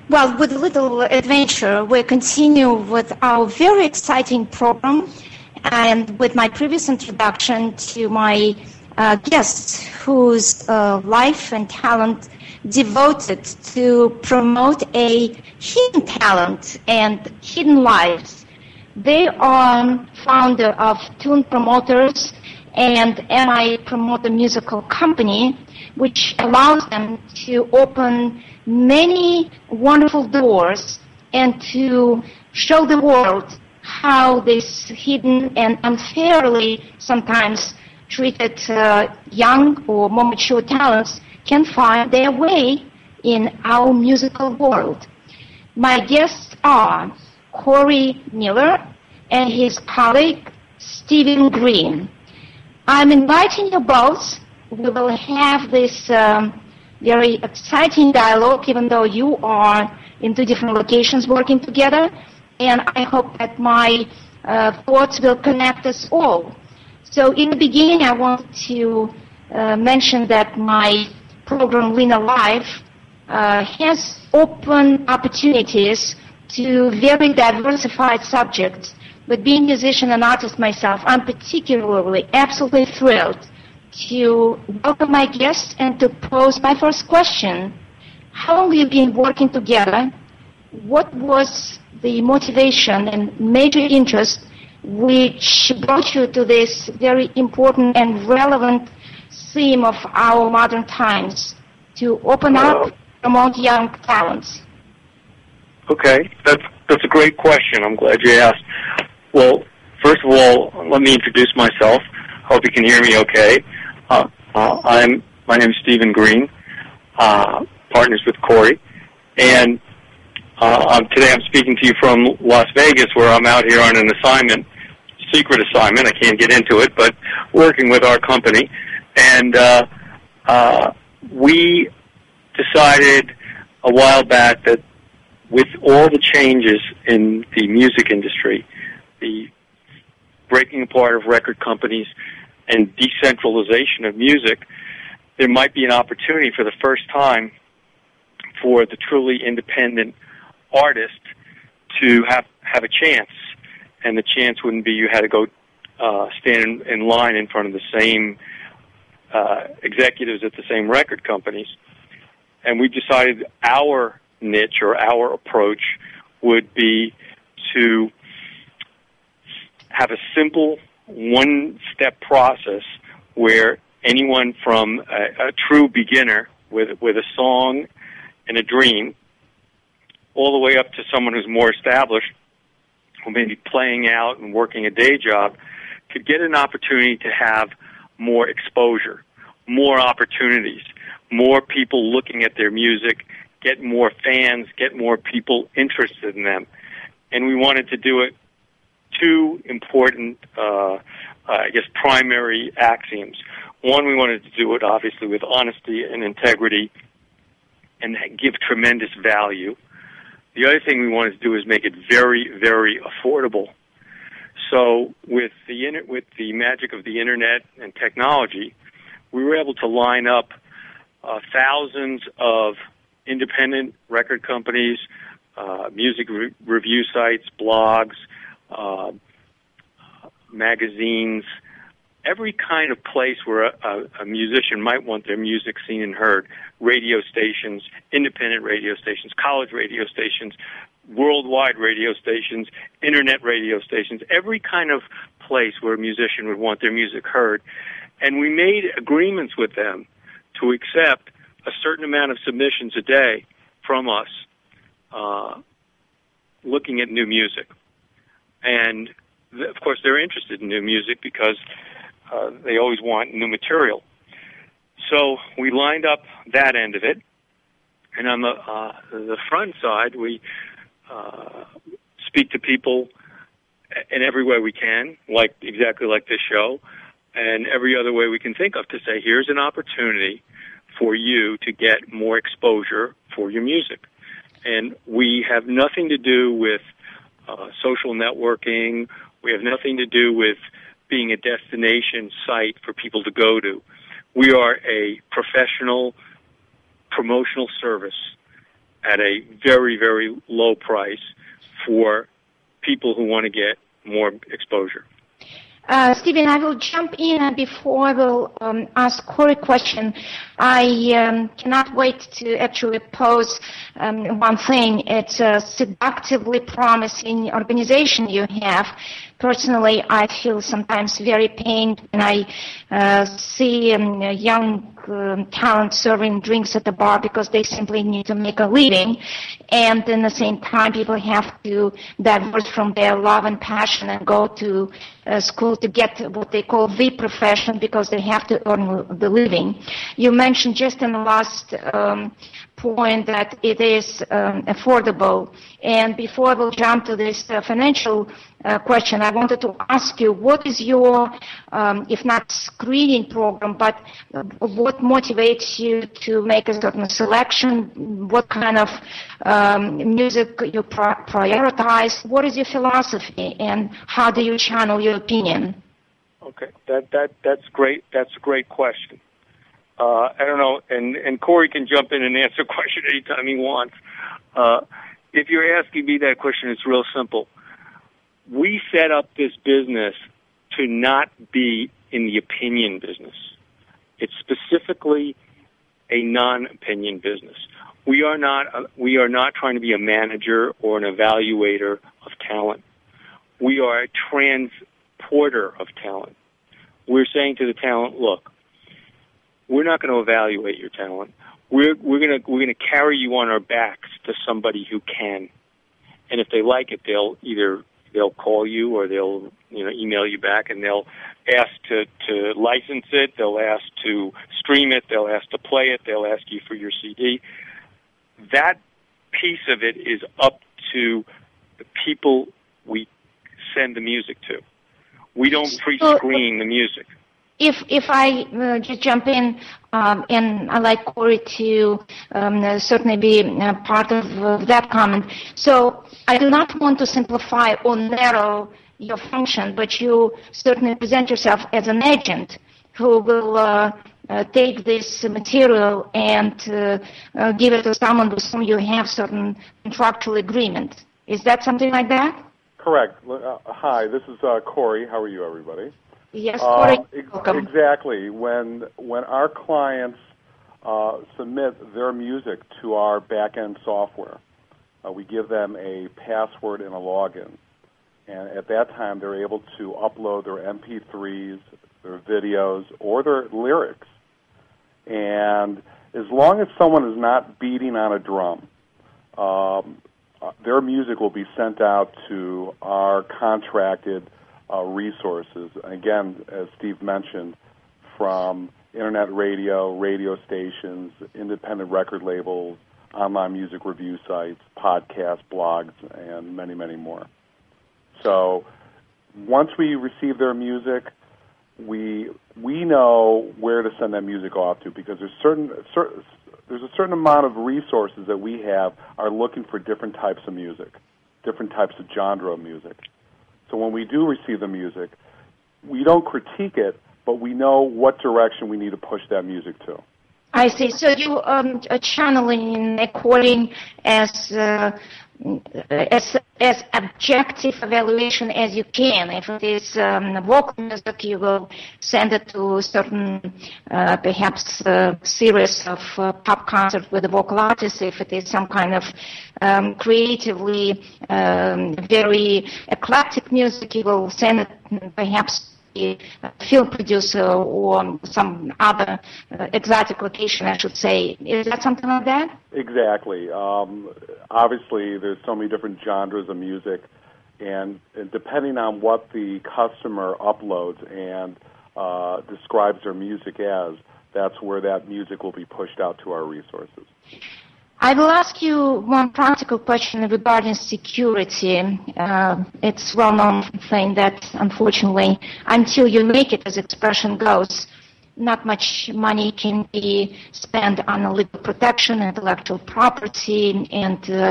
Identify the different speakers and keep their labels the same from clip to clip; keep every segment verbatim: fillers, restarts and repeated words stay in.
Speaker 1: Well, with a little adventure, we continue with our very exciting program, and with my previous introduction to my uh, guests whose uh, life and talent devoted to promote a hidden talent and hidden lives. They are founder of Tune Promoters and M I Promoter Musical Company, which allows them to open many wonderful doors and to show the world how these hidden and unfairly sometimes treated uh, young or more mature talents can find their way in our musical world. My guests are Corey Miller and his colleague Stephen Green. I'm inviting you both. We will have this um, very exciting dialogue, even though you are in two different locations working together, and I hope that my uh, thoughts will connect us all. So in the beginning, I want to uh, mention that my program, Lena Live, uh, has open opportunities to very diversified subjects. But being a musician and artist myself, I'm particularly absolutely thrilled to welcome my guests and to pose my first question. How long have you been working together? What was the motivation and major interest which brought you to this very important and relevant theme of our modern times, to open
Speaker 2: Hello.
Speaker 1: up, promote young talents?
Speaker 2: Okay, that's that's a great question. I'm glad you asked. Well, first of all, let me introduce myself. Hope you can hear me okay. Uh, uh, I'm my name is Stephen Green, uh, partners with Corey, and uh, um, today I'm speaking to you from Las Vegas, where I'm out here on an assignment, secret assignment. I can't get into it, but working with our company, and uh, uh, we decided a while back that with all the changes in the music industry, the breaking apart of record companies and decentralization of music, there might be an opportunity for the first time for the truly independent artist to have, have a chance. And the chance wouldn't be you had to go uh, stand in, in line in front of the same uh, executives at the same record companies. And we decided our niche or our approach would be to have a simple one-step process where anyone from a, a true beginner with with a song and a dream all the way up to someone who's more established, who may be playing out and working a day job, could get an opportunity to have more exposure, more opportunities, more people looking at their music, get more fans, get more people interested in them. And we wanted to do it two important, uh, uh, I guess, primary axioms. One, we wanted to do it, obviously, with honesty and integrity and give tremendous value. The other thing we wanted to do is make it very, very affordable. So with the inter- with the magic of the Internet and technology, we were able to line up uh, thousands of independent record companies, uh, music re- review sites, blogs, uh, magazines, every kind of place where a, a, a musician might want their music seen and heard, radio stations, independent radio stations, college radio stations, worldwide radio stations, internet radio stations, every kind of place where a musician would want their music heard. And we made agreements with them to accept a certain amount of submissions a day from us uh, looking at new music. And, th- of course, they're interested in new music because uh, they always want new material. So we lined up that end of it. And on the, uh, the front side, we uh, speak to people in every way we can, like exactly like this show, and every other way we can think of to say, here's an opportunity for you to get more exposure for your music. And we have nothing to do with uh, social networking. We have nothing to do with being a destination site for people to go to. We are a professional promotional service at a very, very low price for people who want to get more exposure.
Speaker 1: Uh, Stephen, I will jump in, and before I will um, ask Corey a question, I um, cannot wait to actually pose um, one thing. It's a seductively promising organization you have. Personally, I feel sometimes very pained when I uh, see um, young um, talent serving drinks at the bar because they simply need to make a living, and in the same time, people have to diverge from their love and passion and go to uh, school to get what they call the profession because they have to earn the living. You mentioned just in the last um, point that it is um, affordable. And before I will jump to this uh, financial uh, question, I wanted to ask you, what is your, um, if not screening program, but uh, what motivates you to make a certain selection? What kind of um, music you pri- prioritize? What is your philosophy, and how do you channel your opinion?
Speaker 2: Okay, that that that's great. That's a great question. Uh, I don't know, and, and Corey can jump in and answer a question anytime he wants. Uh, if you're asking me that question, it's real simple. We set up this business to not be in the opinion business. It's specifically a non-opinion business. We are not, uh, we are not trying to be a manager or an evaluator of talent. We are a transporter of talent. We're saying to the talent, look, we're not going to evaluate your talent. We're we're going to we're going to carry you on our backs to somebody who can, and if they like it, they'll either they'll call you or they'll you know email you back, and they'll ask to to license it. They'll ask to stream it. They'll ask to play it. They'll ask you for your C D. That piece of it is up to the people we send the music to. We don't pre-screen the music.
Speaker 1: If if I uh, just jump in, um, and I'd like Corey to um, uh, certainly be uh, part of uh, that comment. So I do not want to simplify or narrow your function, but you certainly present yourself as an agent who will uh, uh, take this material and uh, uh, give it to someone with whom you have certain contractual agreement. Is that something like that?
Speaker 3: Correct. Uh, hi, this is uh, Corey. How are you, everybody?
Speaker 1: Yes, Corey.
Speaker 3: Uh, ex- exactly. When when our clients uh, submit their music to our back-end software, uh, we give them a password and a login. And at that time, they're able to upload their M P threes, their videos, or their lyrics. And as long as someone is not beating on a drum, um, uh, their music will be sent out to our contracted Uh, resources. Again, as Steve mentioned, from internet radio, radio stations, independent record labels, online music review sites, podcasts, blogs, and many, many more. So once we receive their music, we we know where to send that music off to, because there's certain, certain there's a certain amount of resources that we have are looking for different types of music, different types of genre of music. So when we do receive the music, we don't critique it, but we know what direction we need to push that music to.
Speaker 1: I see. So you um, are channeling according as uh, as as objective evaluation as you can. If it is um, vocal music, you will send it to a certain, uh, perhaps, uh, series of uh, pop concert with a vocal artist. If it is some kind of um, creatively um, very eclectic music, you will send it perhaps a film producer or some other uh, exotic location, I should say. Is that something like that?
Speaker 3: Exactly. Um, obviously, there's so many different genres of music, and, and depending on what the customer uploads and uh, describes their music as, that's where that music will be pushed out to our resources.
Speaker 1: I will ask you one practical question regarding security. Uh, it's a well-known thing that, unfortunately, until you make it, as expression goes, not much money can be spent on legal protection, intellectual property, and uh,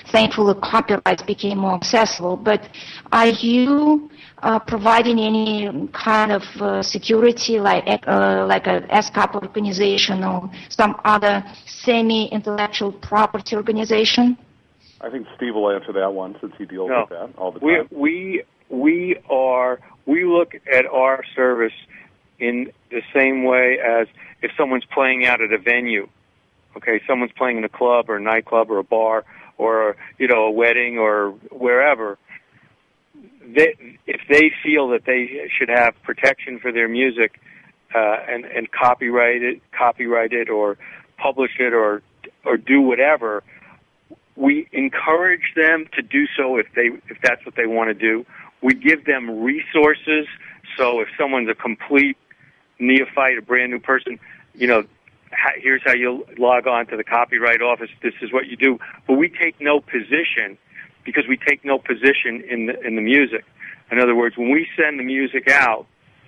Speaker 1: thankfully copyrights became more accessible. But are you uh, providing any kind of uh, security, like uh, like a ASCAP organization or some other semi-intellectual property organization?
Speaker 3: I think Steve will answer that one since he deals
Speaker 2: no.
Speaker 3: with that all the
Speaker 2: time. We we we are we look at our service in the same way as if someone's playing out at a venue. Okay, someone's playing in a club or a nightclub or a bar or, you know, a wedding or wherever. They, if they feel that they should have protection for their music uh, and, and copyright it, copyright it or publish it or or do whatever, we encourage them to do so if they if that's what they want to do. We give them resources. So if someone's a complete neophyte, a brand new person, you know, here's how you log on to the copyright office. This is what you do. But we take no position because we take no position in the in the music. In other words, when we send the music out,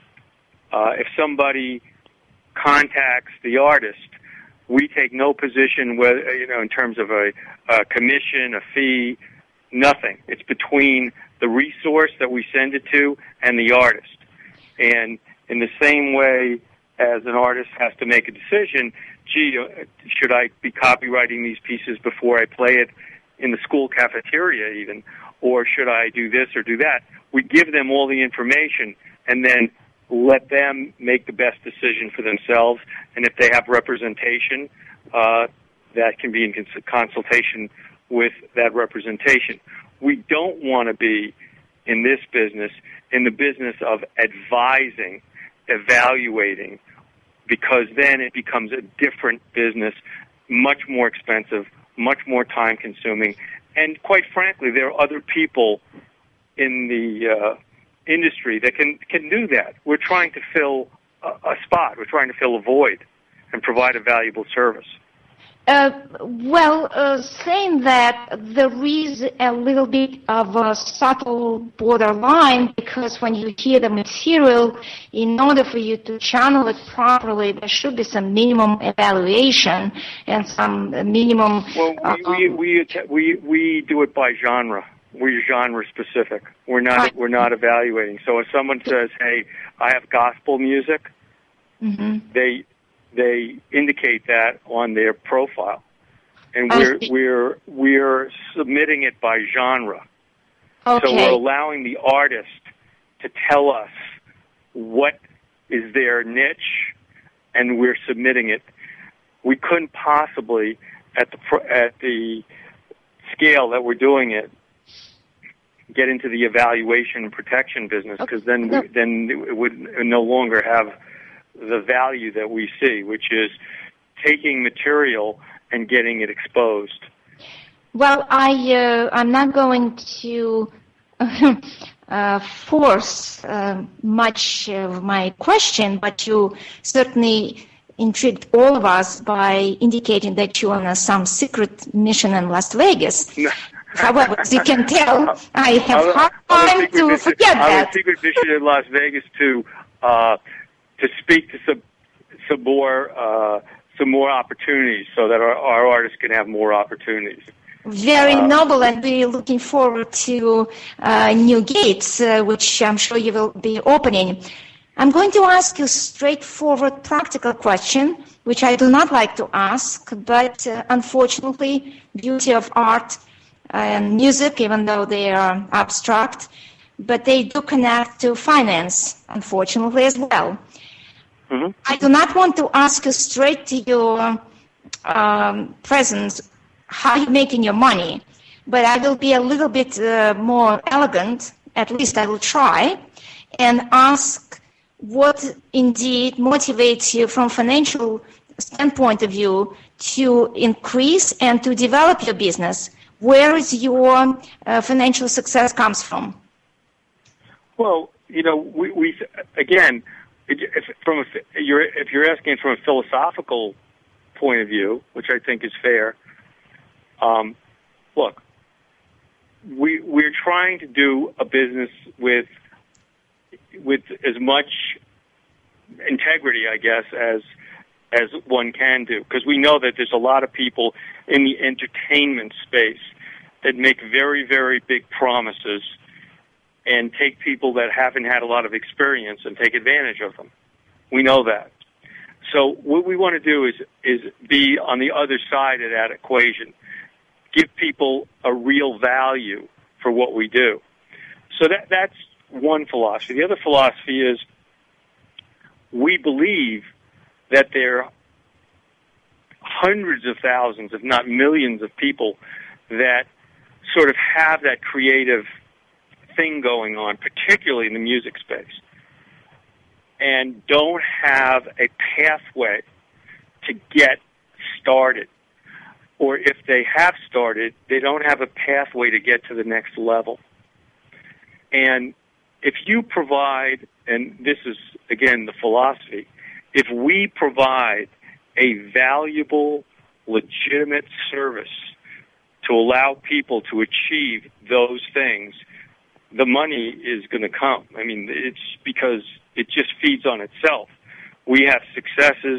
Speaker 2: uh, if somebody contacts the artist, we take no position, whether, you know, in terms of a, a commission, a fee, nothing. It's between the resource that we send it to and the artist. And in the same way as an artist has to make a decision, gee, should I be copywriting these pieces before I play it in the school cafeteria even, or should I do this or do that? We give them all the information and then let them make the best decision for themselves. And if they have representation, uh, that can be in cons- consultation with that representation. We don't want to be in this business, in the business of advising, evaluating, because then it becomes a different business, much more expensive, much more time-consuming, and quite frankly, there are other people in the uh, industry that can can do that. We're trying to fill a, a spot. We're trying to fill a void and provide a valuable service.
Speaker 1: Uh, well, uh, saying that, there is a little bit of a subtle borderline, because when you hear the material, in order for you to channel it properly, there should be some minimum evaluation and some minimum...
Speaker 2: Well, we, uh, we, we, we, we do it by genre. We're genre specific. We're not, right. we're not evaluating. So if someone says, hey, I have gospel music, mm-hmm. they... they indicate that on their profile, and we're we're we're submitting it by genre.
Speaker 1: Okay.
Speaker 2: So we're allowing the artist to tell us what is their niche, and we're submitting it. We couldn't possibly, at the at the scale that we're doing it, get into the evaluation and protection business, because okay. then we, then it would no longer have the value that we see, which is taking material and getting it exposed.
Speaker 1: Well, I, uh, I'm not going to uh, force uh, much of my question, but you certainly intrigued all of us by indicating that you're on some secret mission in Las Vegas. However, as you can tell, I have hard time to mission, forget that.
Speaker 2: I have a secret mission in Las Vegas to uh, to speak to some some more uh, some more opportunities, so that our, our artists can have more opportunities.
Speaker 1: Very
Speaker 2: uh,
Speaker 1: noble, and we're looking forward to uh, new gates, uh, which I'm sure you will be opening. I'm going to ask you a straightforward, practical question, which I do not like to ask, but uh, unfortunately, beauty of art and music, even though they are abstract, but they do connect to finance, unfortunately, as well. Mm-hmm. I do not want to ask you straight to your um, presence how you're making your money, but I will be a little bit uh, more elegant, at least I will try, and ask what indeed motivates you from financial standpoint of view to increase and to develop your business. Where is your uh, financial success comes from?
Speaker 2: Well, you know, we, we again, if, from a, you're, if you're asking from a philosophical point of view, which I think is fair, um, look, we we're trying to do a business with with as much integrity, I guess, as as one can do, because we know that there's a lot of people in the entertainment space that make very, very big promises and take people that haven't had a lot of experience and take advantage of them. We know that. So what we want to do is is be on the other side of that equation, give people a real value for what we do. So that that's one philosophy. The other philosophy is we believe that there are hundreds of thousands, if not millions of people that sort of have that creative thing going on, particularly in the music space, and don't have a pathway to get started. Or if they have started, they don't have a pathway to get to the next level. And if you provide, and this is, again, the philosophy, if we provide a valuable, legitimate service to allow people to achieve those things, the money is going to come. I mean, it's because it just feeds on itself. We have successes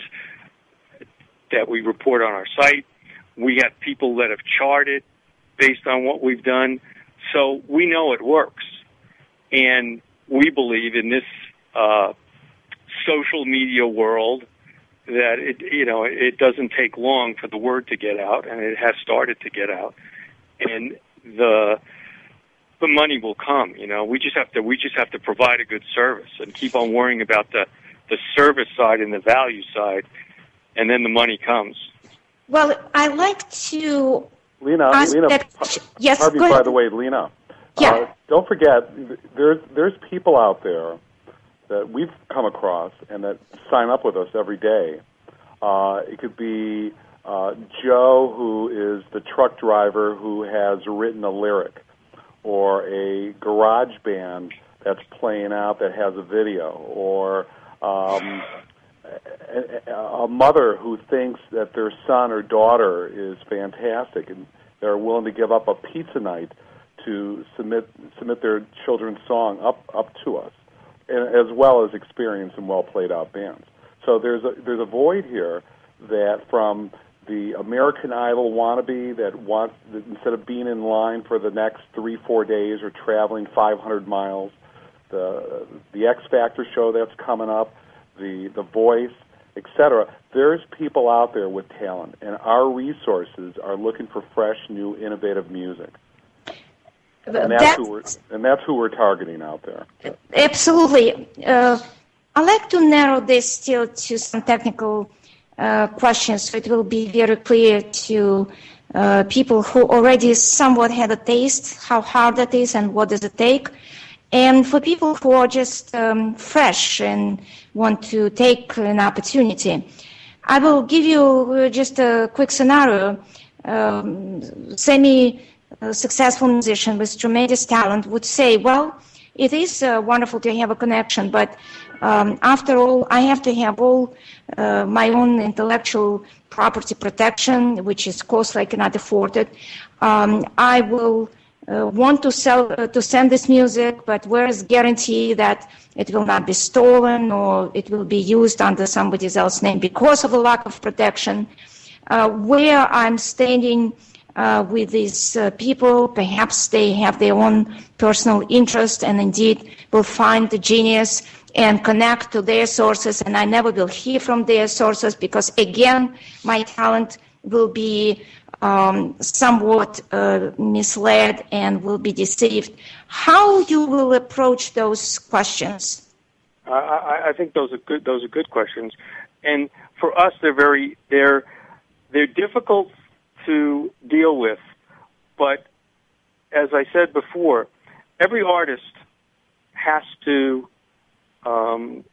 Speaker 2: that we report on our site. We have people that have charted based on what we've done. So we know it works. And we believe in this uh, social media world that it, you know, it doesn't take long for the word to get out, and it has started to get out. And the the money will come. You know, we just have to we just have to provide a good service and keep on worrying about the the service side and the value side, and then the money comes.
Speaker 1: Well, I like to
Speaker 3: Lena,
Speaker 1: ask
Speaker 3: Lena,
Speaker 1: that, yes,
Speaker 3: Harvey,
Speaker 1: go ahead.
Speaker 3: by the way, Lena,
Speaker 1: yeah.
Speaker 3: uh, don't forget, there's there's people out there that we've come across and that sign up with us every day. Uh, it could be uh, Joe, who is the truck driver who has written a lyric, or a garage band that's playing out that has a video, or um, a, a mother who thinks that their son or daughter is fantastic and they're willing to give up a pizza night to submit submit their children's song up up to us, and, as well as experienced and well played out bands. So there's a there's a void here that from the American Idol wannabe that wants, that instead of being in line for the next three, four days or traveling five hundred miles, the the X Factor show that's coming up, the The Voice, et cetera. There's people out there with talent, and our resources are looking for fresh, new, innovative music. And that's, that's, who we're, and that's who we're targeting out there.
Speaker 1: Absolutely. Uh, I'd like to narrow this still to some technical uh, questions, so it will be very clear to uh, people who already somewhat had a taste how hard it is and what does it take. And for people who are just um, fresh and want to take an opportunity, I will give you just a quick scenario. Um, semi A successful musician with tremendous talent would say, well, it is uh, wonderful to have a connection, but um, after all, I have to have all uh, my own intellectual property protection, which is cost I cannot afford it. Um, I will uh, want to sell uh, to send this music, but where is guarantee that it will not be stolen or it will be used under somebody else's name because of a lack of protection? Uh, where I'm standing Uh, with these uh, people, perhaps they have their own personal interest and indeed will find the genius and connect to their sources, and I never will hear from their sources because, again, my talent will be um, somewhat uh, misled and will be deceived. How you will approach those questions?
Speaker 2: I, I think those are good. Those are good questions, and for us, they're very they're they're difficult to deal with, but as I said before, every artist has to um,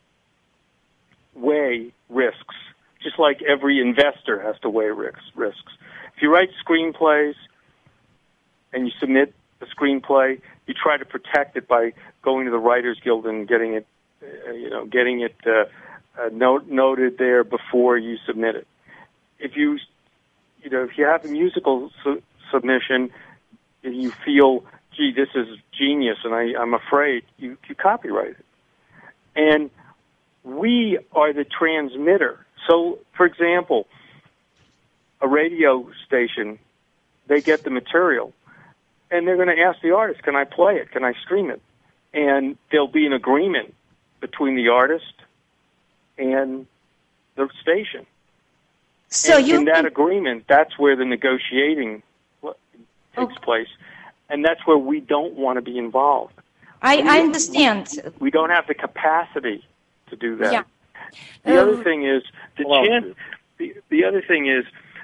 Speaker 2: weigh risks, just like every investor has to weigh risks. risks. If you write screenplays and you submit a screenplay, you try to protect it by going to the Writers Guild and getting it, uh, you know, getting it uh, uh, note, noted there before you submit it. If you You know, if you have a musical su- submission and you feel, gee, this is genius, and I, I'm afraid, you, you copyright it. And we are the transmitter. So, for example, a radio station, they get the material, and they're going to ask the artist, can I play it? Can I stream it? And there'll be an agreement between the artist and the station.
Speaker 1: So
Speaker 2: and
Speaker 1: you
Speaker 2: in that agreement, that's where the negotiating takes okay. place, and that's where we don't want to be involved.
Speaker 1: I,
Speaker 2: we,
Speaker 1: I understand.
Speaker 2: We, we don't have the capacity to do that.
Speaker 1: Yeah.
Speaker 2: The
Speaker 1: um,
Speaker 2: other thing is the chance. The, the other thing is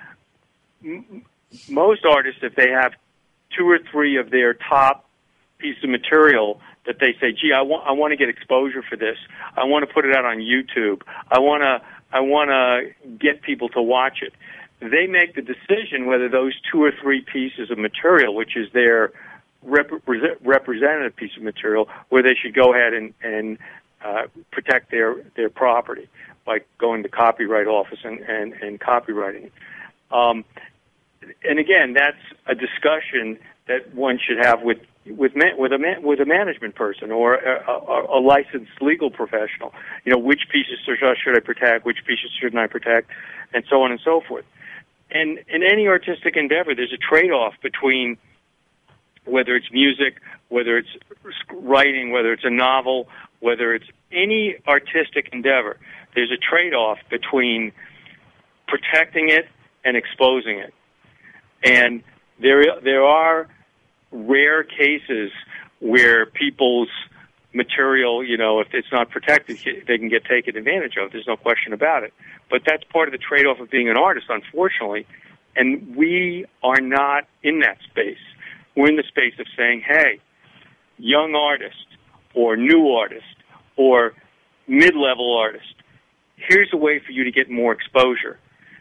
Speaker 2: m- most artists, if they have two or three of their top pieces of material that they say, "Gee, I want I want to get exposure for this. I want to put it out on YouTube. I want to I want to get people to watch it." They make the decision whether those two or three pieces of material, which is their rep- representative piece of material, where they should go ahead and, and uh, protect their, their property by going to Copyright Office and, and, and copywriting it. Um, and again, that's a discussion that one should have with with man, with a man, with a management person or a, a, a licensed legal professional. You know, which pieces should I protect, which pieces shouldn't I protect, and so on and so forth. And in any artistic endeavor, there's a trade-off between whether it's music, whether it's writing, whether it's a novel, whether it's any artistic endeavor. There's a trade-off between protecting it and exposing it. And there there are rare cases where people's material, you know, if it's not protected, they can get taken advantage of. There's no question about it. But that's part of the trade-off of being an artist, unfortunately. And we are not in that space. We're in the space of saying, hey, young artist or new artist or mid-level artist, here's a way for you to get more exposure.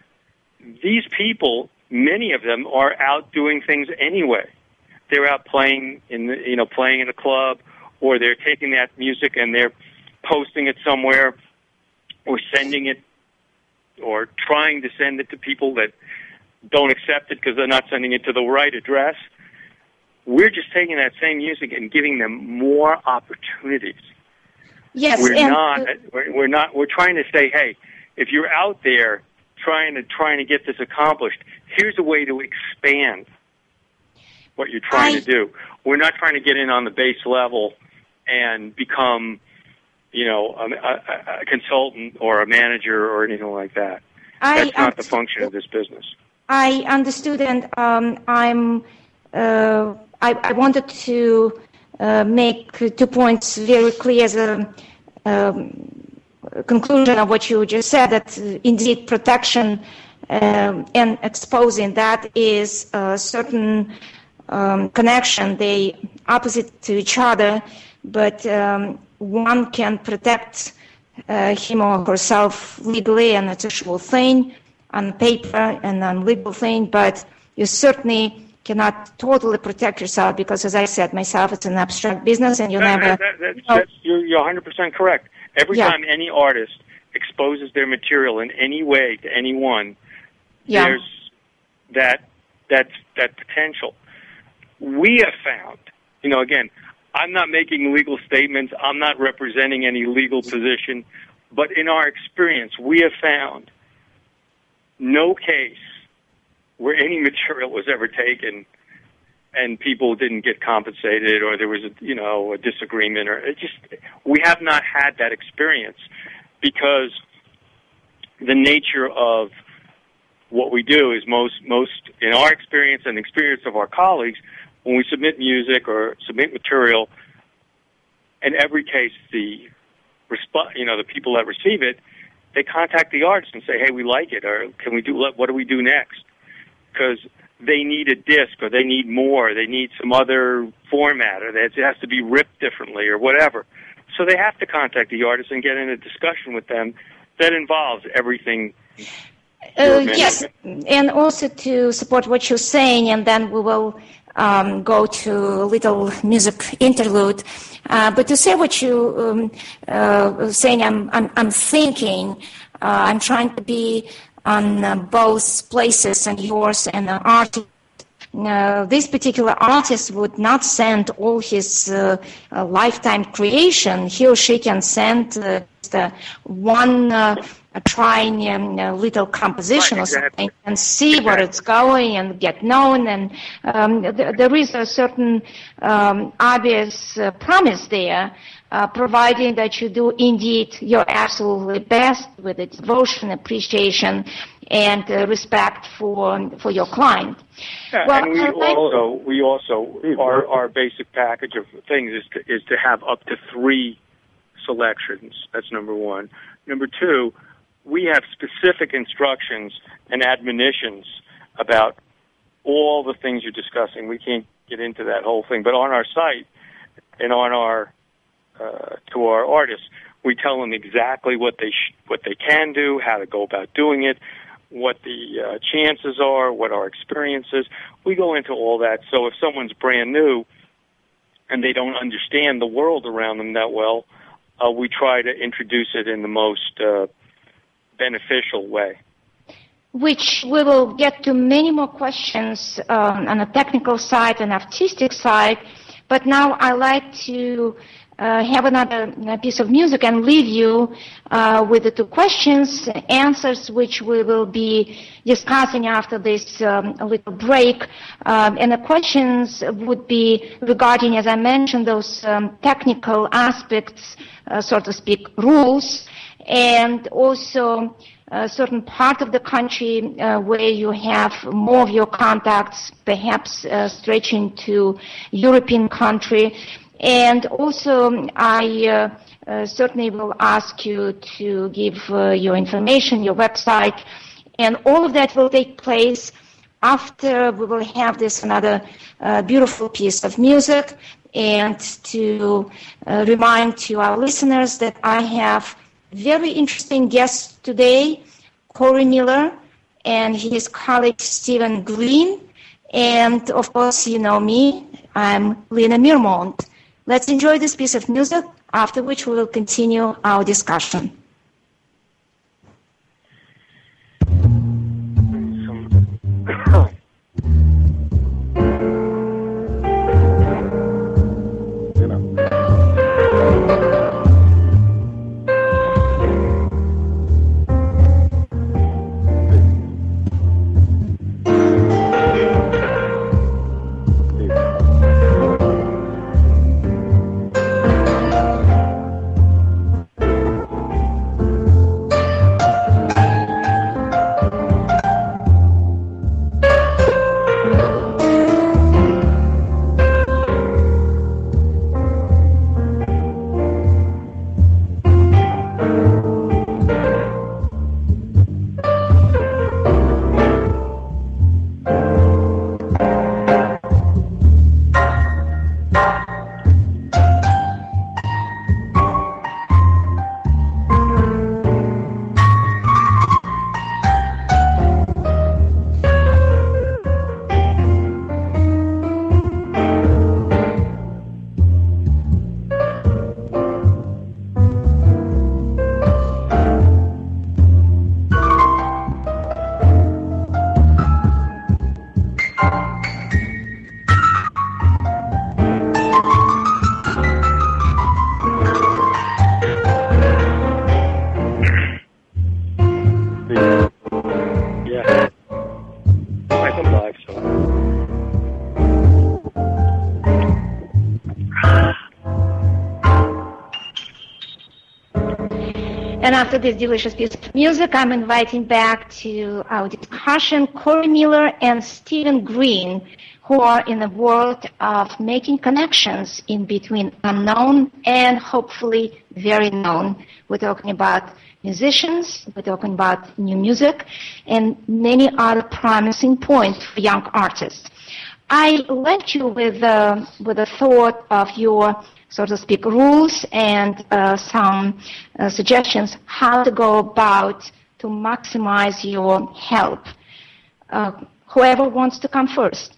Speaker 2: These people, many of them, are out doing things anyway. They're out playing in the, you know, playing in a club, or they're taking that music and they're posting it somewhere, or sending it, or trying to send it to people that don't accept it because they're not sending it to the right address. We're just taking that same music and giving them more opportunities.
Speaker 1: Yes,
Speaker 2: we're
Speaker 1: and
Speaker 2: not. We're, we're not. We're trying to say, hey, if you're out there trying to trying to get this accomplished, here's a way to expand what you're trying
Speaker 1: I,
Speaker 2: to do. We're not trying to get in on the base level and become, you know, a, a, a consultant or a manager or anything like that.
Speaker 1: I,
Speaker 2: That's not the function of this business.
Speaker 1: I understood, and um, I'm. Uh, I, I wanted to uh, make two points very clear as a um, conclusion of what you just said. That uh, indeed protection um, and exposing, that is a certain um, connection. They opposite to each other, but um, one can protect uh, him or herself legally, and it's a actual thing on paper and on legal thing, but you certainly cannot totally protect yourself because, as I said myself, it's an abstract business, and you
Speaker 2: that,
Speaker 1: never...
Speaker 2: That, that, that, that's, you're, you're one hundred percent correct. Every
Speaker 1: yeah.
Speaker 2: time any artist exposes their material in any way to anyone,
Speaker 1: yeah.
Speaker 2: there's that, that, that potential. We have found, you know, again, I'm not making legal statements, I'm not representing any legal position, but in our experience, we have found no case where any material was ever taken and people didn't get compensated, or there was a, you know, a disagreement, or it just, we have not had that experience, because the nature of what we do is most, most in our experience and the experience of our colleagues, when we submit music or submit material, in every case, the resp- you know, the people that receive it, they contact the artist and say, hey, we like it, or can we do, what do we do next? Because they need a disc, or they need more, they need some other format, or it has to be ripped differently, or whatever. So they have to contact the artist and get in a discussion with them that involves everything.
Speaker 1: Uh, yes, and also to support what you're saying, and then we will um, go to a little music interlude. Uh, but to say what you um, uh, saying, I'm, I'm, I'm thinking, uh, I'm trying to be on uh, both places, and yours and the artist. Uh, this particular artist would not send all his uh, uh, lifetime creation. He or she can send uh, the one uh, uh, trying um, a little composition
Speaker 2: Right,
Speaker 1: or something
Speaker 2: exactly.
Speaker 1: and see
Speaker 2: Exactly.
Speaker 1: where it's going and get known. And um, th- there is a certain um, obvious uh, promise there, uh, providing that you do indeed your absolutely best with the devotion, appreciation, and uh, respect for for your client.
Speaker 2: Yeah,
Speaker 1: well,
Speaker 2: and we
Speaker 1: like,
Speaker 2: also we also our our basic package of things is to is to have up to three selections. That's number one. Number two, we have specific instructions and admonitions about all the things you're discussing. We can't get into that whole thing, but on our site and on our uh, to our artists, we tell them exactly what they sh- what they can do, how to go about doing it, what the uh, chances are, what our experience is. We go into all that. So if someone's brand new and they don't understand the world around them that well, uh, we try to introduce it in the most uh, beneficial way.
Speaker 1: Which we will get to many more questions um, on the technical side and artistic side. But now I'd like to uh, have another piece of music and leave you uh, with the two questions, answers, which we will be discussing after this um, little break. Um, and the questions would be regarding, as I mentioned, those um, technical aspects, uh, so to speak, rules, and also a certain part of the country uh, where you have more of your contacts, perhaps uh, stretching to European country. And also, I uh, uh, certainly will ask you to give uh, your information, your website, and all of that will take place after we will have this another uh, beautiful piece of music. And to uh, remind to our listeners that I have very interesting guest today, Corey Miller, and his colleague Stephen Green. And of course, you know me, I'm Lena Mirmont. Let's enjoy this piece of music, after which we will continue our discussion. And after this delicious piece of music, I'm inviting back to our discussion Corey Miller and Stephen Green, who are in the world of making connections in between unknown and hopefully very known. We're talking about musicians, we're talking about new music, and many other promising points for young artists. I left you with, uh, with a thought of your, so to speak, rules and uh, some uh, suggestions how to go about to maximize your help. Uh, whoever wants to come first.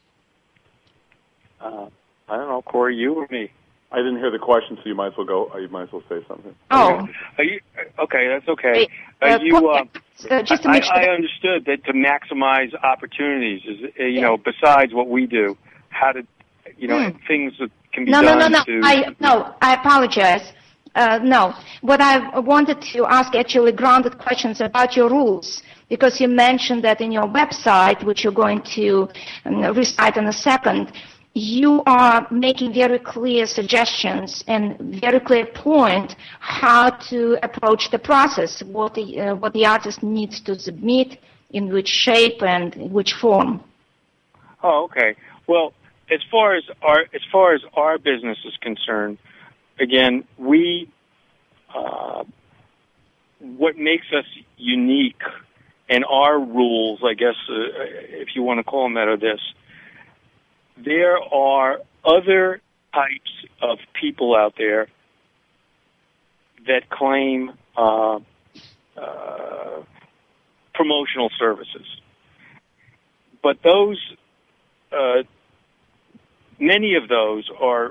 Speaker 2: Uh, I don't know, Corey, you or me?
Speaker 3: I didn't hear the question, so you might as well go. You might as well say something.
Speaker 1: Oh.
Speaker 2: Are you, okay, that's okay.
Speaker 1: Uh,
Speaker 2: Are you, uh,
Speaker 1: uh, just to make
Speaker 2: I,
Speaker 1: sure
Speaker 2: I understood that to maximize opportunities is, uh, you yeah. know, besides what we do, how to, you know, hmm. things that can be
Speaker 1: no,
Speaker 2: done
Speaker 1: no, no, no.
Speaker 2: to...
Speaker 1: I, no, I apologize. Uh, no. What I wanted to ask actually grounded questions about your rules, because you mentioned that in your website, which you're going to um, recite in a second, you are making very clear suggestions and very clear point how to approach the process, what the, uh, what the artist needs to submit, in which shape and in which form.
Speaker 2: Oh, okay. Well, as far as our as far as our business is concerned, again, we uh, what makes us unique and our rules, I guess, uh, if you want to call them that, are this. There are other types of people out there that claim uh, uh, promotional services. But those, uh, many of those are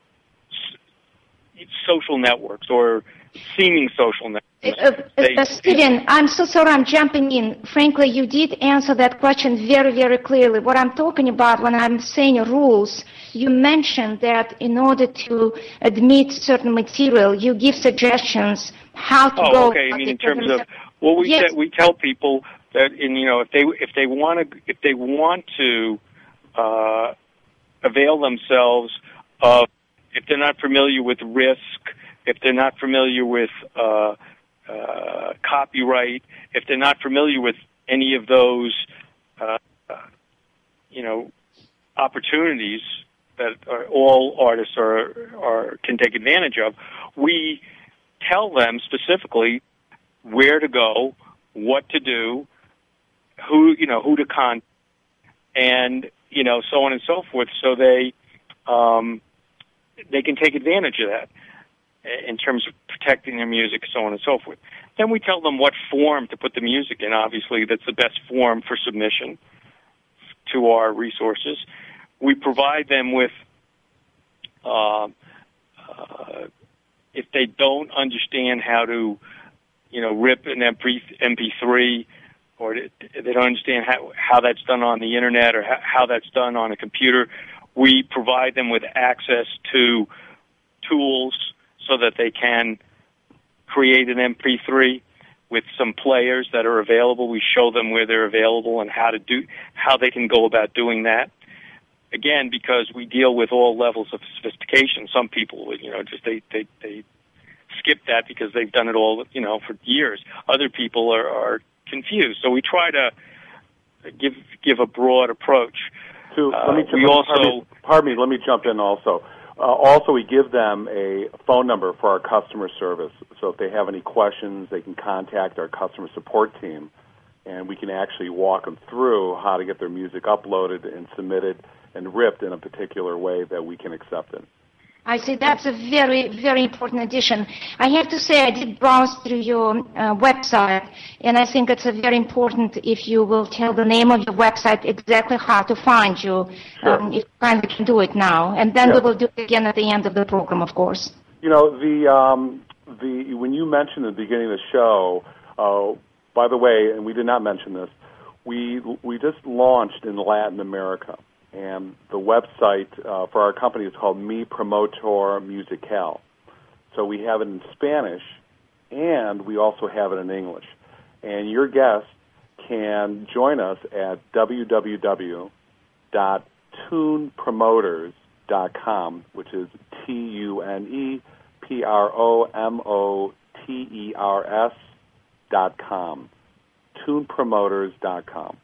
Speaker 2: s- social networks or seeming social networks.
Speaker 1: Uh, uh, Steven, I'm so sorry I'm jumping in. Frankly, you did answer that question very, very clearly. What I'm talking about when I'm saying rules, you mentioned that in order to admit certain material, you give suggestions how to
Speaker 2: oh,
Speaker 1: go.
Speaker 2: Oh, okay. I mean, in terms of, well, we
Speaker 1: yes.
Speaker 2: te- we tell people that, in you know, if they if they want to if they want to uh, avail themselves of, if they're not familiar with risk, if they're not familiar with uh, uh, copyright, if they're not familiar with any of those, uh, you know, opportunities that are, all artists are, are can take advantage of, we tell them specifically where to go, what to do, who you know who to contact, and you know so on and so forth, so they um, they can take advantage of that in terms of protecting their music, so on and so forth. Then we tell them what form to put the music in. Obviously, that's the best form for submission to our resources. We provide them with, uh, uh, if they don't understand how to, you know, rip an M P three, or they don't understand how, how that's done on the internet or how, how that's done on a computer, we provide them with access to tools so that they can create an M P three with some players that are available. We show them where they're available and how to do, how they can go about doing that. Again, because we deal with all levels of sophistication. Some people, you know, just they, they, they skip that because they've done it all, you know, for years. Other people are, are confused. So we try to give give a broad approach.
Speaker 3: To,
Speaker 2: uh,
Speaker 3: let me,
Speaker 2: we
Speaker 3: let,
Speaker 2: also,
Speaker 3: pardon me, pardon me, let me jump in also. Uh, also, we give them a phone number for our customer service. So if they have any questions, they can contact our customer support team, and we can actually walk them through how to get their music uploaded and submitted and ripped in a particular way that we can accept it.
Speaker 1: I see. That's a very, very important addition. I have to say I did browse through your uh, website, and I think it's a very important if you will tell the name of your website, exactly how to find you.
Speaker 3: Sure.
Speaker 1: Um, if you kindly can do it now. And then
Speaker 3: yeah.
Speaker 1: we will do it again at the end of the program, of course.
Speaker 3: You know, the um, the when you mentioned at the beginning of the show, uh, by the way, and we did not mention this, we we just launched in Latin America. And the website uh, for our company is called Mi Promotor Musical. So we have it in Spanish, and we also have it in English. And your guests can join us at w w w dot tune promoters dot com, which is T U N E P R O M O T E R S dot com, tune promoters dot com.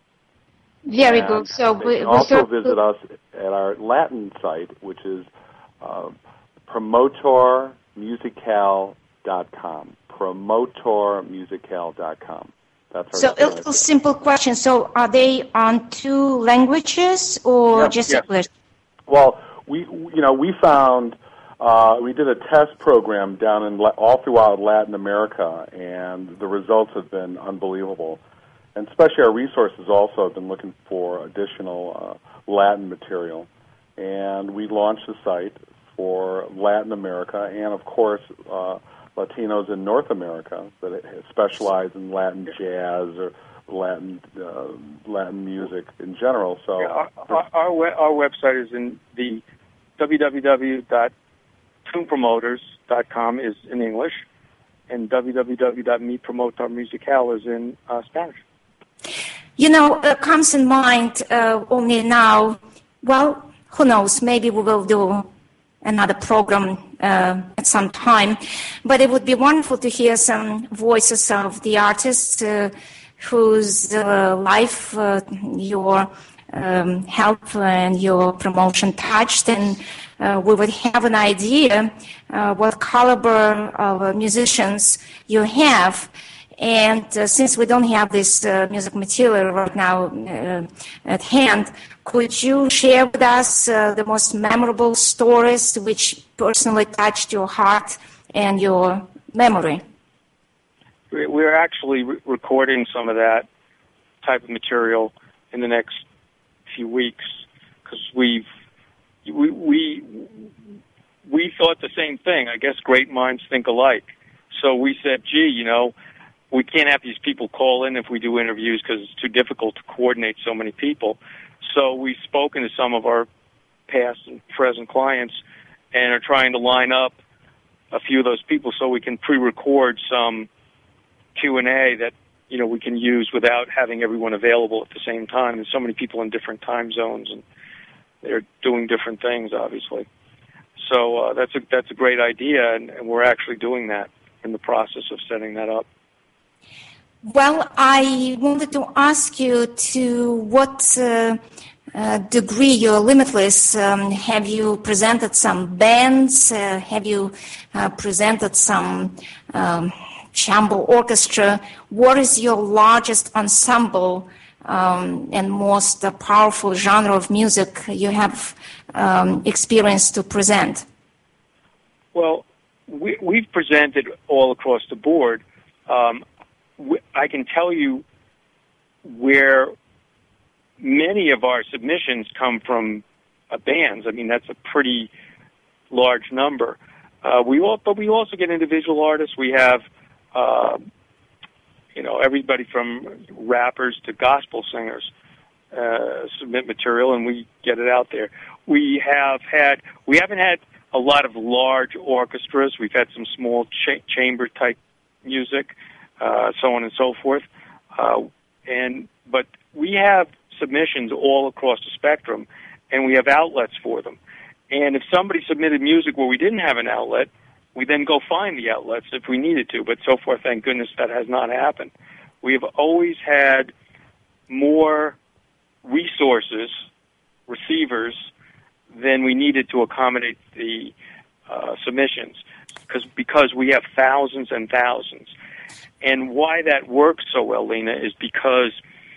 Speaker 1: Very
Speaker 3: and
Speaker 1: good. So
Speaker 3: they
Speaker 1: we,
Speaker 3: can
Speaker 1: we
Speaker 3: also visit us at our Latin site, which is uh, promotor musical dot com. promotor musical dot com. That's our
Speaker 1: So a little simple question. So are they on two languages or
Speaker 3: yeah,
Speaker 1: just
Speaker 3: yeah.
Speaker 1: English?
Speaker 3: Well, we you know we found uh, we did a test program down in all throughout Latin America, and the results have been unbelievable. And especially our resources also have been looking for additional uh, Latin material. And we launched the site for Latin America and, of course, uh, Latinos in North America that specialize in Latin jazz or Latin uh, Latin music in general. So
Speaker 2: yeah, our, our, our, we- our website is in the w w w dot tune promoters dot com is in English, and w w w dot mi promotor musical is in uh, Spanish.
Speaker 1: You know, it comes in mind uh, only now, well, who knows, maybe we will do another program uh, at some time, but it would be wonderful to hear some voices of the artists uh, whose uh, life uh, your um, help and your promotion touched, and uh, we would have an idea uh, what caliber of uh, musicians you have. And uh, since we don't have this uh, music material right now uh, at hand, could you share with us uh, the most memorable stories which personally touched your heart and your memory?
Speaker 2: We're actually re- recording some of that type of material in the next few weeks because we've we we we thought the same thing. I guess great minds think alike. So we said, gee, you know, we can't have these people call in if we do interviews because it's too difficult to coordinate so many people. So we've spoken to some of our past and present clients and are trying to line up a few of those people so we can pre-record some Q and A that, you know, we can use without having everyone available at the same time. There's so many people in different time zones and they're doing different things, obviously. So uh, that's a that's a great idea, and, and we're actually doing that in the process of setting that up.
Speaker 1: Well, I wanted to ask you to what uh, uh, degree you're limitless. Um, have you presented some bands? Uh, have you uh, presented some um, chamber orchestra? What is your largest ensemble um, and most uh, powerful genre of music you have um, experienced to present?
Speaker 2: Well, we, we've presented all across the board. Um, I can tell you where many of our submissions come from uh, bands. I mean, that's a pretty large number. Uh, we all, but we also get individual artists. We have, uh, you know, everybody from rappers to gospel singers uh, submit material, and we get it out there. We have had, we haven't had a lot of large orchestras. We've had some small cha- chamber type music. Uh, so on and so forth, uh, and but we have submissions all across the spectrum, and we have outlets for them. And if somebody submitted music where we didn't have an outlet, we then go find the outlets if we needed to. But so far, thank goodness, that has not happened. We have always had more resources, receivers, than we needed to accommodate the uh, submissions, because because we have thousands and thousands. And why that works so well, Lena, is because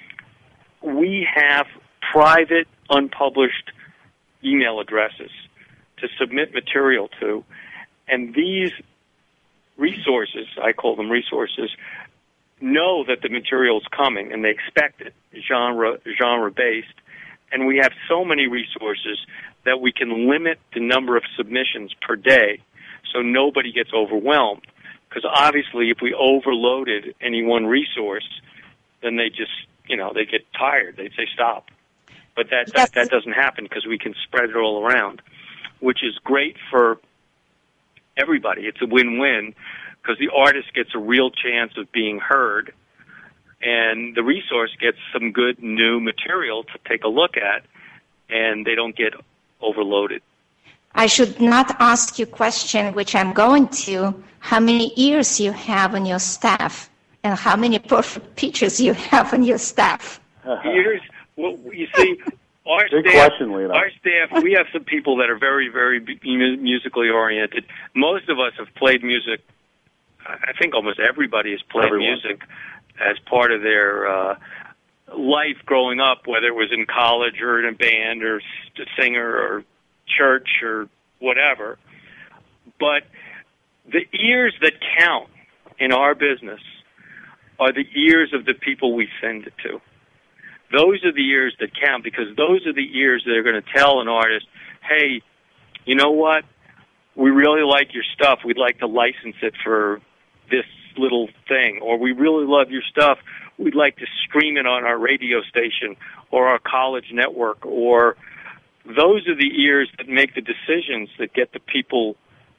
Speaker 2: we have private, unpublished email addresses to submit material to, and these resources, I call them resources, know that the material is coming, and they expect it, genre, genre-based, and we have so many resources that we can limit the number of submissions per day so nobody gets overwhelmed. Because obviously, if we overloaded any one resource, then they just, you know, they get tired. They'd say stop. But that that, that doesn't happen because we can spread it all around, which is great for everybody. It's a win-win because the artist gets a real chance of being heard, and the resource gets some good new material to take a look at, and they don't get overloaded.
Speaker 1: I should not ask you a question, which I'm going to, how many ears you have on your staff and how many perfect pitches you have on your staff.
Speaker 2: Ears? Well, you see, our
Speaker 3: Good
Speaker 2: staff,
Speaker 3: question, Lena.
Speaker 2: our staff, we have some people that are very, very musically oriented. Most of us have played music. I think almost everybody has played
Speaker 3: Everyone.
Speaker 2: music as part of their uh, life growing up, whether it was in college or in a band or a singer or church or whatever. But the ears that count in our business are the ears of the people we send it to. Those are the ears that count, because those are the ears that are going to tell an artist, hey, you know what? We really like your stuff. We'd like to license it for this little thing. Or we really love your stuff. We'd like to stream it on our radio station or our college network. Or those are the ears that make the decisions that get the people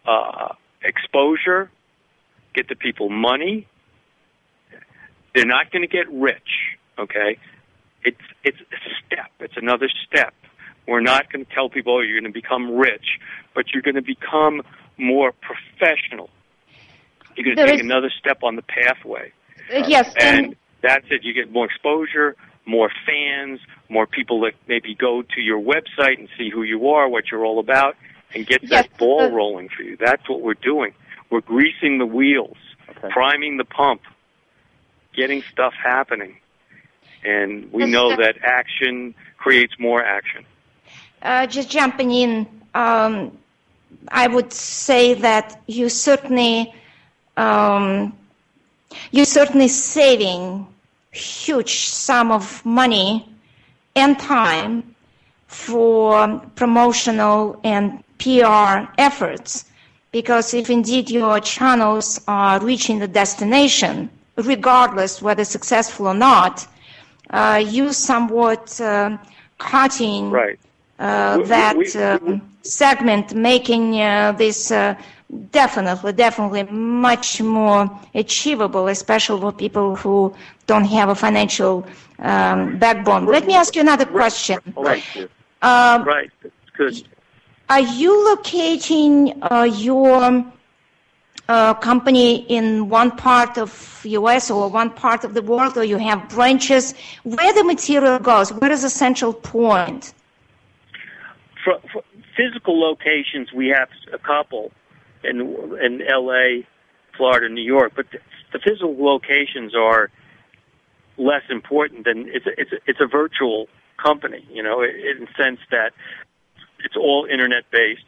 Speaker 2: uh, exposure, get the people money. They're not going to get rich, okay? It's it's a step. It's another step. We're not going to tell people, oh, you're going to become rich, but you're going to become more professional. You're going to take is... another step on the pathway.
Speaker 1: Uh, yes.
Speaker 2: And,
Speaker 1: and
Speaker 2: that's it. You get more exposure, more fans, more people that maybe go to your website and see who you are, what you're all about, and get
Speaker 1: yes.
Speaker 2: that ball
Speaker 1: uh,
Speaker 2: rolling for you. That's what we're doing. We're greasing the wheels, okay. priming the pump, getting stuff happening. And we know that action creates more action.
Speaker 1: Uh, just jumping in, um, I would say that you certainly, um, you're certainly saving huge sum of money and time for promotional and P R efforts, because if indeed your channels are reaching the destination, regardless whether successful or not, uh, you somewhat uh, cutting
Speaker 2: right.
Speaker 1: uh,
Speaker 2: we,
Speaker 1: that
Speaker 2: we, we,
Speaker 1: uh, segment, making uh, this uh, definitely, definitely much more achievable, especially for people who don't have a financial um, backbone. Let me ask you another question.
Speaker 2: Right.
Speaker 1: Um,
Speaker 2: right. Good.
Speaker 1: Are you locating uh, your uh, company in one part of U S or one part of the world, or you have branches? Where the material goes? Where is the central point?
Speaker 2: For, for physical locations, we have a couple in in L A, Florida, New York, but the, the physical locations are less important than it's a, it's a, it's a virtual company, you know, in the sense that it's all internet based.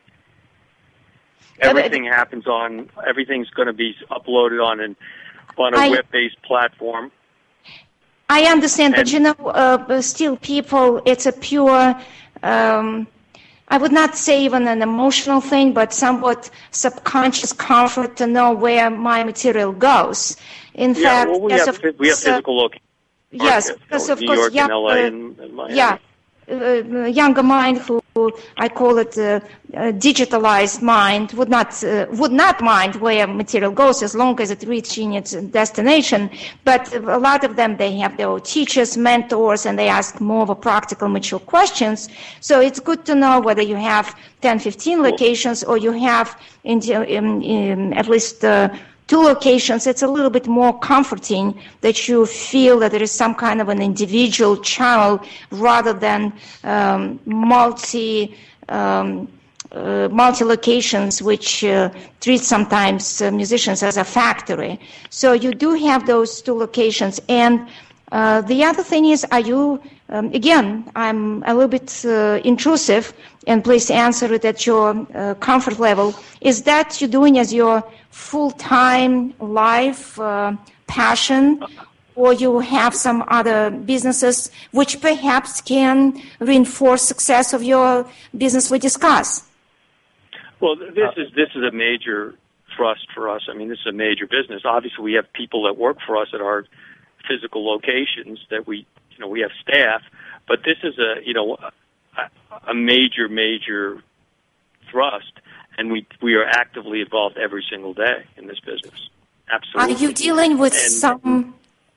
Speaker 2: Everything happens on. Everything's going to be uploaded on an on a
Speaker 1: I,
Speaker 2: web-based platform.
Speaker 1: I understand,
Speaker 2: and,
Speaker 1: but you know, uh, still, people. It's a pure. Um, I would not say even an emotional thing, but somewhat subconscious comfort to know where my material goes. In
Speaker 2: yeah,
Speaker 1: fact,
Speaker 2: well, we
Speaker 1: yes,
Speaker 2: have
Speaker 1: of,
Speaker 2: we have physical locations.
Speaker 1: Yes, because of
Speaker 2: New
Speaker 1: course,
Speaker 2: York
Speaker 1: young,
Speaker 2: and L A
Speaker 1: uh,
Speaker 2: and, and Miami.
Speaker 1: yeah, uh, younger mind who, who I call it uh, uh, digitalized mind would not uh, would not mind where material goes as long as it reaching its destination. But a lot of them, they have their teachers, mentors, and they ask more of a practical, mature questions. So it's good to know whether you have ten, fifteen locations or you have in, in, in at least. Uh, Two locations, it's a little bit more comforting that you feel that there is some kind of an individual channel rather than um, multi um, uh, multi locations, which uh, treat sometimes uh, musicians as a factory. So you do have those two locations, and uh, the other thing is, are you um, again? I'm a little bit uh, intrusive, and please answer it at your uh, comfort level. Is that you're doing as your full-time life uh, passion, or you have some other businesses which perhaps can reinforce success of your business we discuss?
Speaker 2: Well, this is this is a major thrust for us. I mean, this is a major business. Obviously, we have people that work for us at our physical locations that we, you know, we have staff, but this is a, you know, a, a major, major thrust. And we we are actively involved every single day in this business. Absolutely.
Speaker 1: Are you dealing with and, some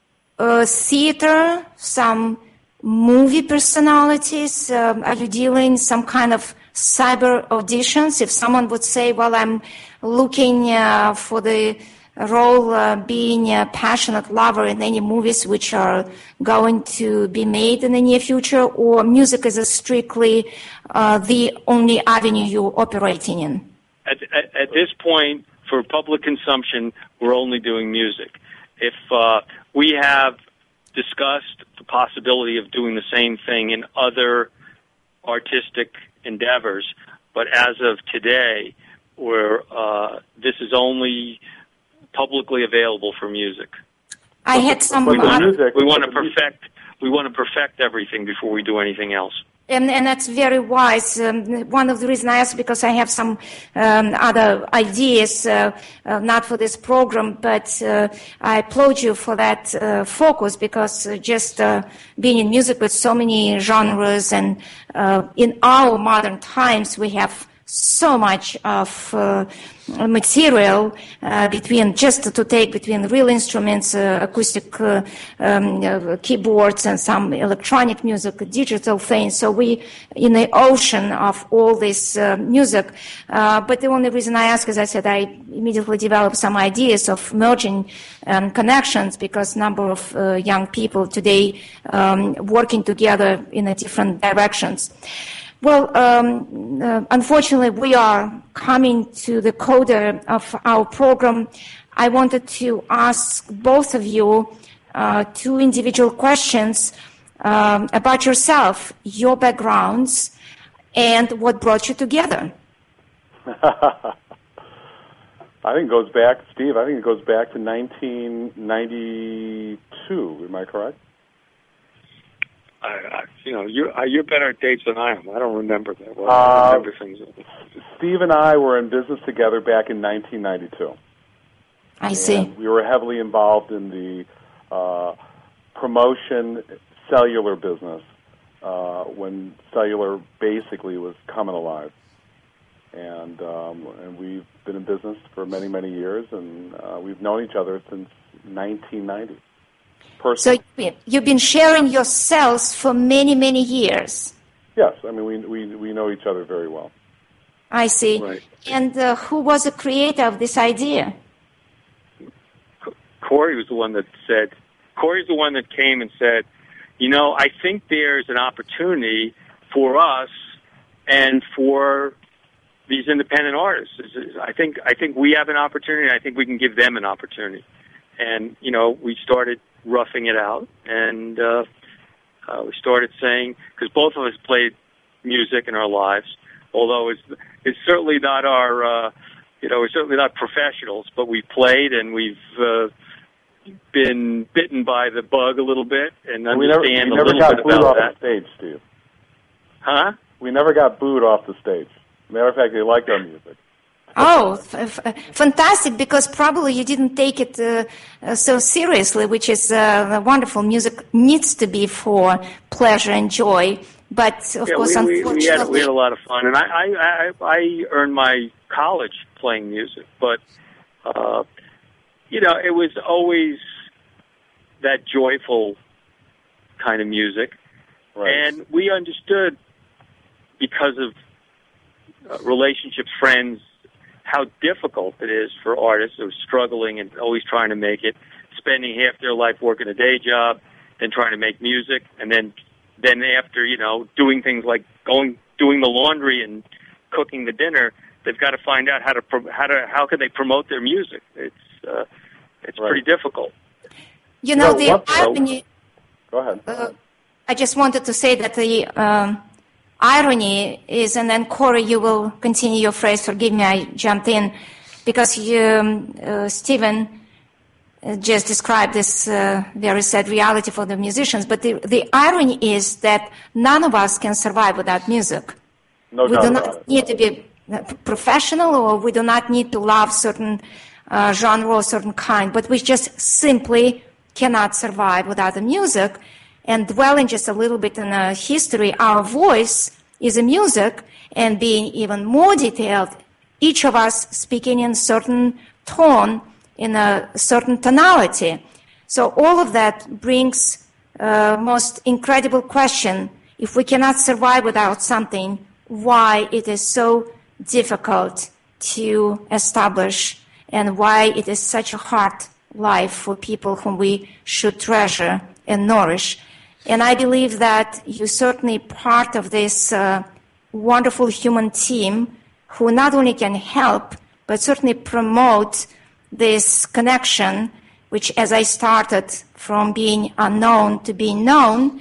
Speaker 1: uh, theater, some movie personalities? Um, are you dealing some kind of cyber auditions? If someone would say, well, I'm looking uh, for the role uh, being a passionate lover in any movies which are going to be made in the near future, or music is a strictly uh, the only avenue you're operating in?
Speaker 2: At, at, at this point, for public consumption, we're only doing music. If uh, we have discussed the possibility of doing the same thing in other artistic endeavors, but as of today, we're, uh, this is only publicly available for music.
Speaker 1: I had some.
Speaker 2: We want, music, we want to perfect. We want to perfect everything before we do anything else.
Speaker 1: And, and that's very wise. Um, one of the reasons I asked, because I have some um, other ideas, uh, uh, not for this program, but uh, I applaud you for that uh, focus, because uh, just uh, being in music with so many genres, and uh, in our modern times we have so much of uh, material uh, between, just to take between real instruments, uh, acoustic uh, um, uh, keyboards and some electronic music, digital things. So we in the ocean of all this uh, music. Uh, but the only reason I ask is I said I immediately developed some ideas of merging um, connections because number of uh, young people today um, working together in a different directions. Well, um, uh, unfortunately, we are coming to the coda of our program. I wanted to ask both of you uh, two individual questions um, about yourself, your backgrounds, and what brought you together.
Speaker 3: I think it goes back, Steve, I think it goes back to nineteen ninety-two. Am I correct?
Speaker 2: I, I, you know, you're, uh, you're better at dates than I am. I don't remember that well.
Speaker 3: Uh,
Speaker 2: I remember things.
Speaker 3: Steve and I were in business together back in nineteen ninety-two.
Speaker 1: I see.
Speaker 3: And we were heavily involved in the uh, promotion cellular business uh, when cellular basically was coming alive. And um, and we've been in business for many, many years, and uh, we've known each other since nineteen ninety.
Speaker 1: So you've been sharing your cells for many, many years.
Speaker 3: Yes, I mean, we we, we know each other very well.
Speaker 1: I see.
Speaker 2: Right.
Speaker 1: And uh, who was the creator of this idea?
Speaker 2: Corey was the one that said, Corey's the one that came and said, you know, I think there's an opportunity for us and for these independent artists. I think I think we have an opportunity, and I think we can give them an opportunity. And, you know, we started roughing it out, and uh, uh, we started saying, because both of us played music in our lives, although it's it's certainly not our, uh, you know, we're certainly not professionals, but we played and we've uh, been bitten by the bug a little bit and understand
Speaker 3: we never, we
Speaker 2: a little
Speaker 3: never
Speaker 2: bit
Speaker 3: got booed
Speaker 2: about
Speaker 3: off
Speaker 2: that.
Speaker 3: The stage, Steve.
Speaker 2: Huh?
Speaker 3: We never got booed off the stage. Matter of fact, they liked our music.
Speaker 1: Oh, f- f- fantastic, because probably you didn't take it uh, uh, so seriously, which is uh, wonderful. Music needs to be for pleasure and joy, but of
Speaker 2: yeah,
Speaker 1: course,
Speaker 2: we,
Speaker 1: unfortunately...
Speaker 2: We had, we had a lot of fun, and I, I, I, I earned my college playing music, but, uh, you know, it was always that joyful kind of music,
Speaker 3: right.
Speaker 2: And we understood, because of uh, relationships, friends, how difficult it is for artists who are struggling and always trying to make it, spending half their life working a day job, then trying to make music, and then then after, you know, doing things like going doing the laundry and cooking the dinner, they've got to find out how to pro- how to how can they promote their music. It's uh, it's right. pretty difficult.
Speaker 1: You know,
Speaker 3: no,
Speaker 1: the
Speaker 3: what,
Speaker 1: irony.
Speaker 3: Go ahead.
Speaker 1: Uh, I just wanted to say that the. Um, Irony is, and then Corey, you will continue your phrase. Forgive me, I jumped in because you, um, uh, Stephen uh, just described this uh, very sad reality for the musicians. But the, the irony is that none of us can survive without music.
Speaker 3: No
Speaker 1: we
Speaker 3: doubt
Speaker 1: do
Speaker 3: about
Speaker 1: not
Speaker 3: it.
Speaker 1: need to be professional, or we do not need to love certain uh, genre or certain kind, but we just simply cannot survive without the music. And dwelling just a little bit in the history, our voice is a music, and being even more detailed, each of us speaking in certain tone, in a certain tonality. So all of that brings uh, most incredible question. If we cannot survive without something, why it is so difficult to establish, and why it is such a hard life for people whom we should treasure and nourish. And I believe that you're certainly part of this uh, wonderful human team who not only can help, but certainly promote this connection, which, as I started, from being unknown to being known.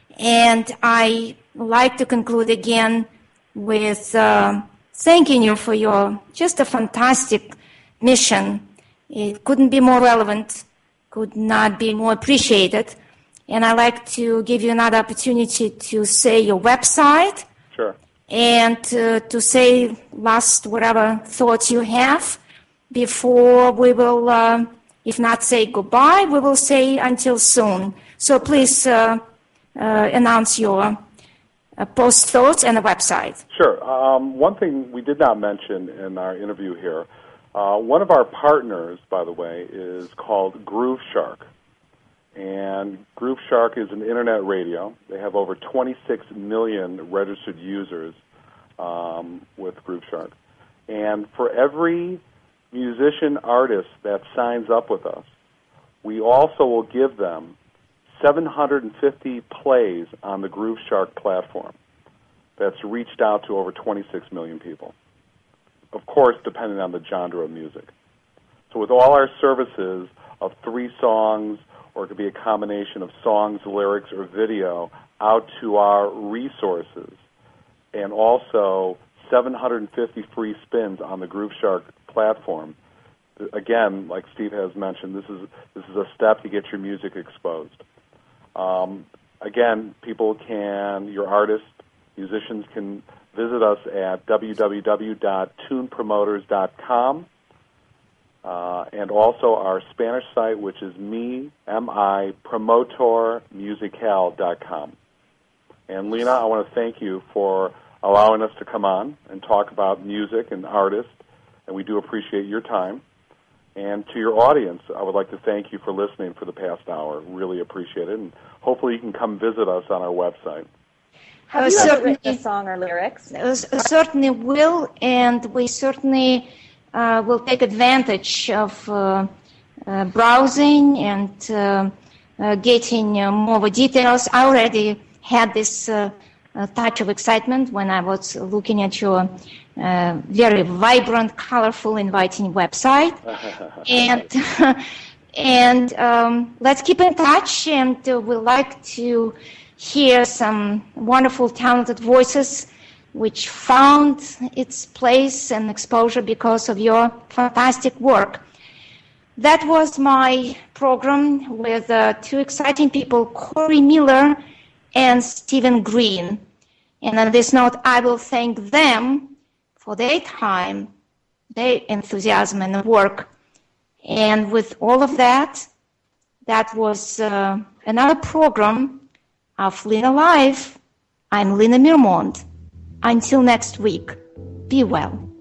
Speaker 1: And I like to conclude again with uh, thanking you for your just a fantastic mission. It couldn't be more relevant, could not be more appreciated. And I'd like to give you another opportunity to say your website.
Speaker 3: Sure.
Speaker 1: And uh, to say last whatever thoughts you have before we will, uh, if not say goodbye, we will say until soon. So please uh, uh, announce your uh, post those and the website.
Speaker 3: Sure. Um, one thing we did not mention in our interview here, uh, one of our partners, by the way, is called Groove Shark. And Groove Shark is an internet radio. They have over twenty-six million registered users um, with Groove Shark. And for every musician artist that signs up with us, we also will give them seven hundred fifty plays on the Groove Shark platform. That's reached out to over twenty-six million people. Of course, depending on the genre of music. So with all our services of three songs, or it could be a combination of songs, lyrics, or video, out to our resources, and also seven hundred fifty free spins on the Groove Shark platform. Again, like Steve has mentioned, this is this is a step to get your music exposed. Um, again, people can, your artists, musicians can visit us at w w w dot tune promoters dot com. Uh, and also our Spanish site, which is me, M-I, promotor musical dot com. And Lena, I want to thank you for allowing us to come on and talk about music and artists, and we do appreciate your time. And to your audience, I would like to thank you for listening for the past hour. Really appreciate it, and hopefully you can come visit us on our website.
Speaker 4: Have you ever written a song or lyrics?
Speaker 1: Uh, certainly will, and we certainly Uh, will take advantage of uh, uh, browsing and uh, uh, getting uh, more details. I already had this uh, uh, touch of excitement when I was looking at your uh, very vibrant, colorful, inviting website. and and um, let's keep in touch, and uh, we'd like to hear some wonderful, talented voices which found its place and exposure because of your fantastic work. That was my program with uh, two exciting people, Corey Miller and Stephen Green. And on this note, I will thank them for their time, their enthusiasm and work. And with all of that, that was uh, another program of Lena Live. I'm Lena Mirmont. Until next week, be well.